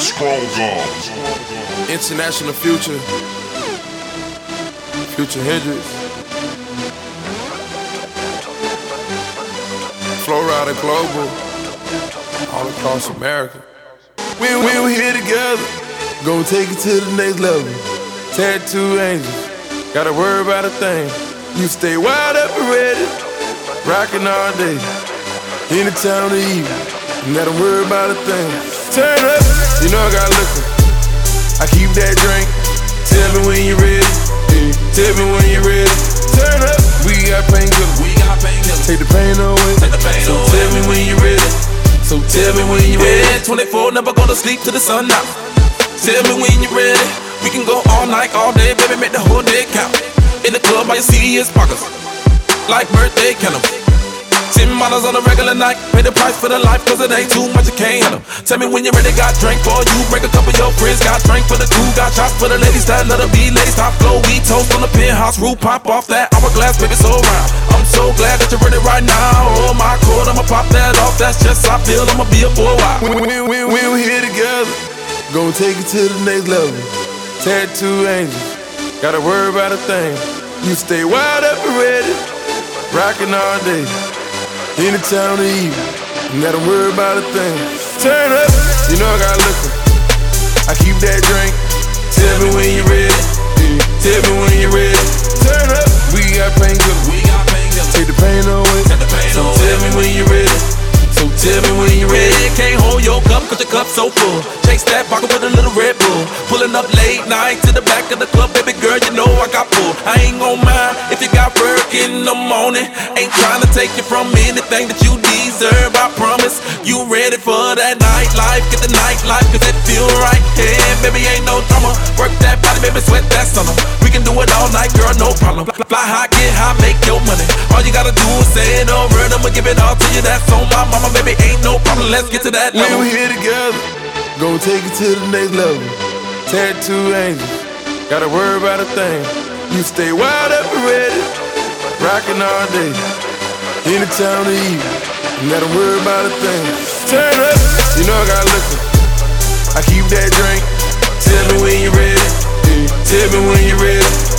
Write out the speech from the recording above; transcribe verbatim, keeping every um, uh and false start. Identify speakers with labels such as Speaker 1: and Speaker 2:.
Speaker 1: International Future, Future Hendrix, Flow Rider Global, all across America. We, we were here together, gon' take it to the next level. Tattoo angels, gotta worry about a thing. You stay wide up and ready, rockin' all day. Any time of the evening, gotta worry about a thing. Turn up, you know I got liquor, I keep that drink. Tell me when you're ready, yeah. Tell me when you're ready. Turn up, we got painkillers, we got painkillers. Take the pain away, take the pain so away. Tell me when you're ready, so tell me when you're ready.
Speaker 2: Yeah, twenty-four, never go to sleep till the sun out. Tell me when you're ready, we can go all night, all day, baby, make the whole day count. In the club, all you see is pockets, like birthday candles. Ten models on a regular night, pay the price for the life, cause it ain't too much, you can't handle. Tell me when you're ready, got drink for you, break a couple of your friends, got drink for the crew, got shots for the ladies that let her be laced. Top flow, we toast on the penthouse roof, pop off that hourglass, baby, so round. I'm so glad that you're ready right now. Oh my God, I'ma pop that off, that's just how I feel, I'ma be up for a while.
Speaker 1: We, we, we, we were here together, gon' take it to the next level. Tattoo angels, gotta worry about a thing. You stay wide up and ready, rockin' all day. Any time of the evening, gotta worry about a thing. Turn up, you know I got liquor, I keep that drink. Tell me when you're ready, yeah. Tell me when you're ready. Turn up, we got painkillers, we got painkillers. Take the pain away, take the pain so away. Tell me when you're ready, so tell me when you're ready.
Speaker 2: Yeah, can't hold your cup cause your cup's so full. Chase that pocket with a little Red Bull. Pulling up late night to the back of the club, baby girl, you know I got pull. I ain't gon' mind if you got work in the morning. Ain't trying to take you from anything that you deserve, I promise. You ready for that nightlife, get the nightlife cause it feel right. Yeah, baby, ain't no drama. Work that body, baby, sweat that summer. We can do it all night, girl, no problem. Fly high, get high, make your money. All you gotta do is say it over and I'ma give it all to you. That's on my mama, baby, ain't no problem. Let's get to that level.
Speaker 1: We were here together, gon' take it to the next level. Tattoo angels, gotta worry about a thing. You stay wide up and ready, rockin' all day. Any time of the evening, gotta worry about a thing. Turn up, you know I got liquor, I keep that drink. Tell me when you're ready, yeah. Tell me when you're ready.